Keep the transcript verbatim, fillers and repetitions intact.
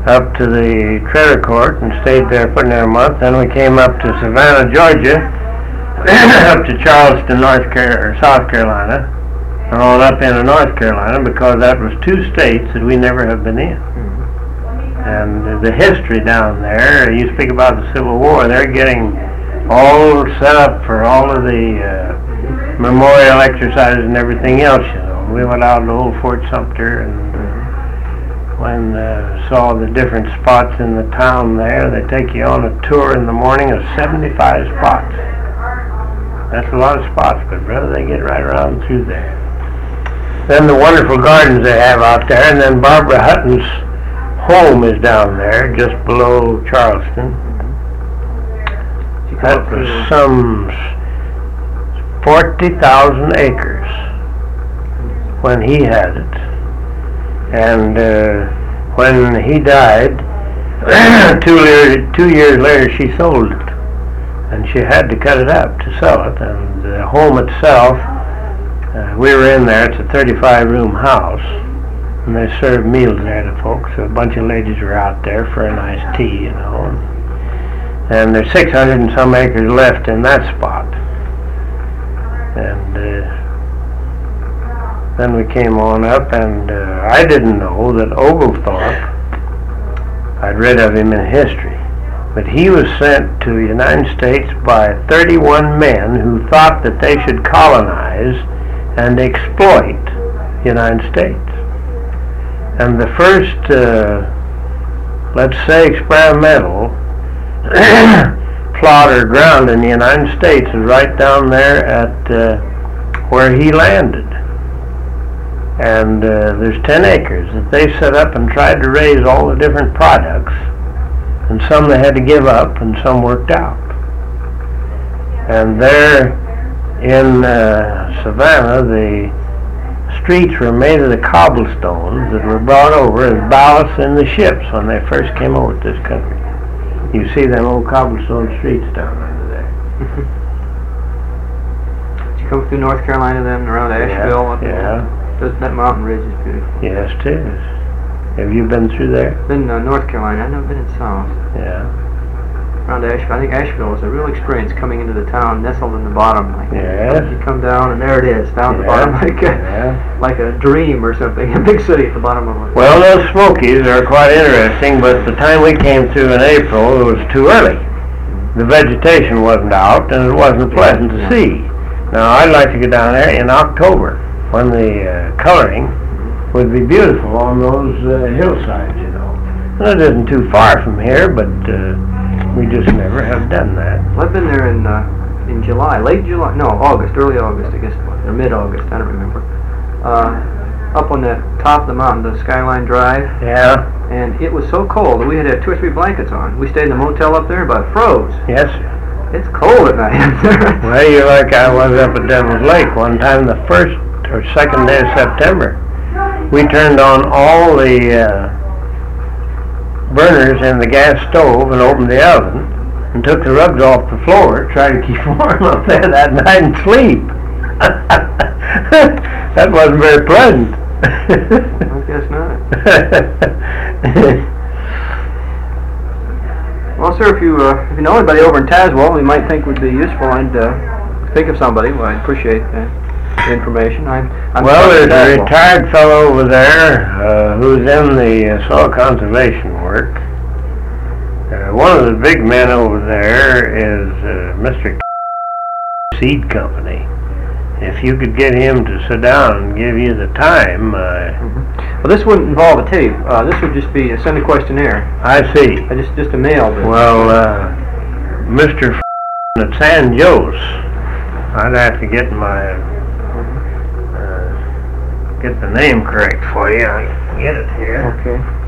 up to the Treasure Court and stayed there for near a month. Then we came up to Savannah, Georgia, up to Charleston, North Carolina, or South Carolina, and on up into North Carolina, because that was two states that we never have been in. Mm-hmm. And the history down there, you speak about the Civil War, they're getting all set up for all of the uh, memorial exercises and everything else, you know. We went out to old Fort Sumter and uh, when uh, saw the different spots in the town there. They take you on a tour in the morning of seventy-five spots. That's a lot of spots, but brother, they get right around through there. Then the wonderful gardens they have out there, and then Barbara Hutton's home is down there, just below Charleston. That was some forty thousand acres when he had it. And uh, when he died, two, year, two years later she sold it. And she had to cut it up to sell it. And the home itself, uh, we were in there, it's a thirty-five room house. And they served meals there to folks. So a bunch of ladies were out there for a nice tea, you know. And there's six hundred and some acres left in that spot. And uh, then we came on up, and uh, I didn't know that Oglethorpe, I'd read of him in history, but he was sent to the United States by thirty-one men who thought that they should colonize and exploit the United States. And the first, uh, let's say, experimental plot or ground in the United States is right down there at uh, where he landed. And uh, there's ten acres that they set up and tried to raise all the different products, and some they had to give up and some worked out. And there in uh, Savannah, the streets were made of the cobblestones that were brought over as ballast in the ships when they first came over to this country. You see them old cobblestone streets down under there. Did you come through North Carolina then, around Asheville? Yeah. yeah. That, that mountain ridge is beautiful. Yes, it is. Have you been through there? Been in uh, North Carolina. I've never been in South. Yeah. Around Asheville. I think Asheville was a real experience coming into the town, nestled in the bottom. Like yes. You come down and there it is, down yeah. the bottom, like a, yeah. like a dream or something. A big city at the bottom of it. Well, those Smokies are quite interesting, but the time we came through in April, it was too early. The vegetation wasn't out, and it wasn't pleasant to see. Now, I'd like to go down there in October, when the uh, coloring would be beautiful on those uh, hillsides, you know. And it isn't too far from here, but uh, we just never have done that. Well, I've been there in uh, in July, late July, no, August, early August, I guess, or mid-August, I don't remember. Uh, up on the top of the mountain, the Skyline Drive. Yeah. And it was so cold that we had to have two or three blankets on. We stayed in the motel up there, but it froze. Yes, sir. It's cold at night. Well, you're like I was up at Devil's Lake one time, the first or second day of September. We turned on all the uh, burners in the gas stove and opened the oven and took the rugs off the floor, tried to keep warm up there that night and sleep. That wasn't very pleasant. I guess not. Well, sir, if you uh, if you know anybody over in Tazewell we might think would be useful, I'd uh, think of somebody. Well, I'd appreciate that information. I'm, I'm well, there's a retired fellow over there uh, who's in the uh, soil conservation work. Uh, one of the big men over there is uh, Mister Seed Company. If you could get him to sit down and give you the time. Uh, mm-hmm. Well, this wouldn't involve a tape. Uh, this would just be a send a questionnaire. I see. Uh, just just a mail. But well, uh, Mister at San Jose, I'd have to get my uh, get the name correct for you. I can get it here. Okay.